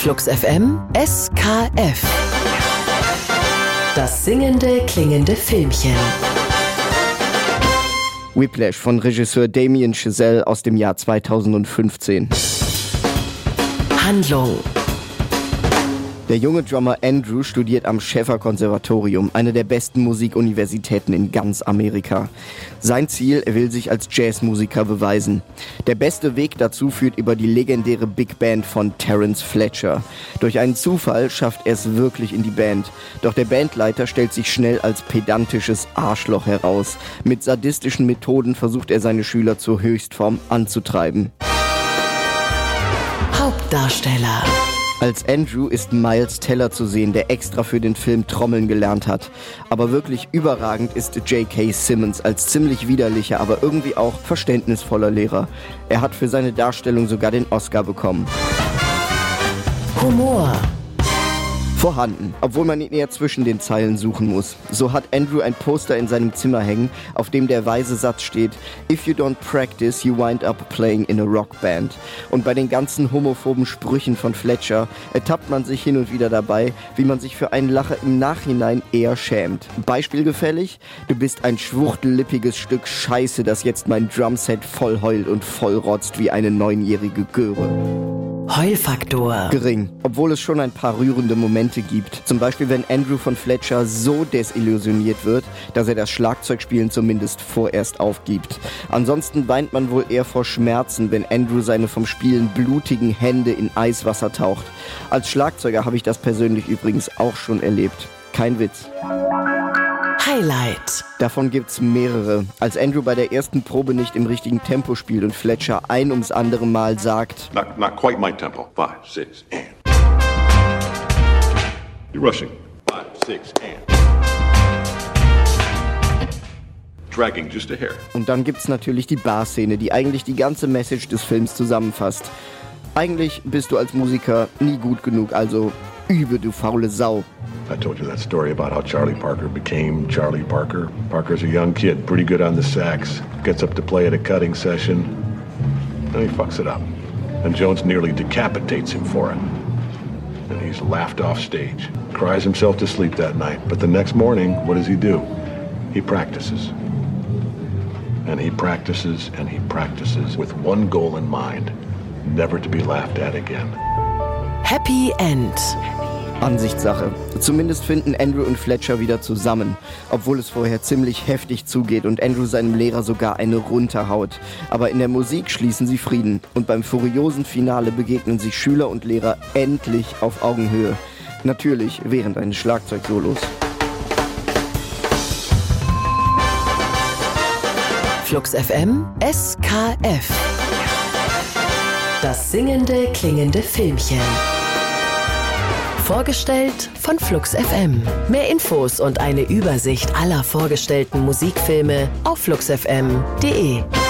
Flux FM SKF. Das singende, klingende Filmchen. Whiplash von Regisseur Damien Chazelle aus dem Jahr 2015. Handlung. Der junge Drummer Andrew studiert am Schäfer-Konservatorium, eine der besten Musikuniversitäten in ganz Amerika. Sein Ziel, er will sich als Jazzmusiker beweisen. Der beste Weg dazu führt über die legendäre Big Band von Terence Fletcher. Durch einen Zufall schafft er es wirklich in die Band. Doch der Bandleiter stellt sich schnell als pedantisches Arschloch heraus. Mit sadistischen Methoden versucht er seine Schüler zur Höchstform anzutreiben. Hauptdarsteller. Als Andrew ist Miles Teller zu sehen, der extra für den Film trommeln gelernt hat. Aber wirklich überragend ist J.K. Simmons als ziemlich widerlicher, aber irgendwie auch verständnisvoller Lehrer. Er hat für seine Darstellung sogar den Oscar bekommen. Humor. Vorhanden, obwohl man ihn eher zwischen den Zeilen suchen muss. So hat Andrew ein Poster in seinem Zimmer hängen, auf dem der weise Satz steht: "If you don't practice, you wind up playing in a rock band." Und bei den ganzen homophoben Sprüchen von Fletcher ertappt man sich hin und wieder dabei, wie man sich für einen Lacher im Nachhinein eher schämt. Beispielgefällig: "Du bist ein schwuchtellippiges Stück Scheiße, das jetzt mein Drumset voll heult und voll rotzt wie eine 9-jährige Göre." Heulfaktor. Gering, obwohl es schon ein paar rührende Momente gibt. Zum Beispiel, wenn Andrew von Fletcher so desillusioniert wird, dass er das Schlagzeugspielen zumindest vorerst aufgibt. Ansonsten weint man wohl eher vor Schmerzen, wenn Andrew seine vom Spielen blutigen Hände in Eiswasser taucht. Als Schlagzeuger habe ich das persönlich übrigens auch schon erlebt. Kein Witz. Highlight. Davon gibt's mehrere. Als Andrew bei der ersten Probe nicht im richtigen Tempo spielt und Fletcher ein ums andere Mal sagt: Not quite my tempo. 5, 6, and. You're rushing. 5, 6, and. Dragging just a hair. Und dann gibt's natürlich die Bar-Szene, die eigentlich die ganze Message des Films zusammenfasst. Eigentlich bist du als Musiker nie gut genug, also übe, du faule Sau. I told you that story about how Charlie Parker became Charlie Parker. Parker's a young kid, pretty good on the sax. Gets up to play at a cutting session, and he fucks it up. And Jones nearly decapitates him for it. And he's laughed off stage. Cries himself to sleep that night. But the next morning, what does he do? He practices. And he practices and he practices with one goal in mind: never to be laughed at again. Happy End. Ansichtssache. Zumindest finden Andrew und Fletcher wieder zusammen, obwohl es vorher ziemlich heftig zugeht und Andrew seinem Lehrer sogar eine runterhaut. Aber in der Musik schließen sie Frieden und beim furiosen Finale begegnen sich Schüler und Lehrer endlich auf Augenhöhe. Natürlich während eines Schlagzeugsolos. Flux FM SKF. Das singende, klingende Filmchen. Vorgestellt von Flux FM. Mehr Infos und eine Übersicht aller vorgestellten Musikfilme auf fluxfm.de.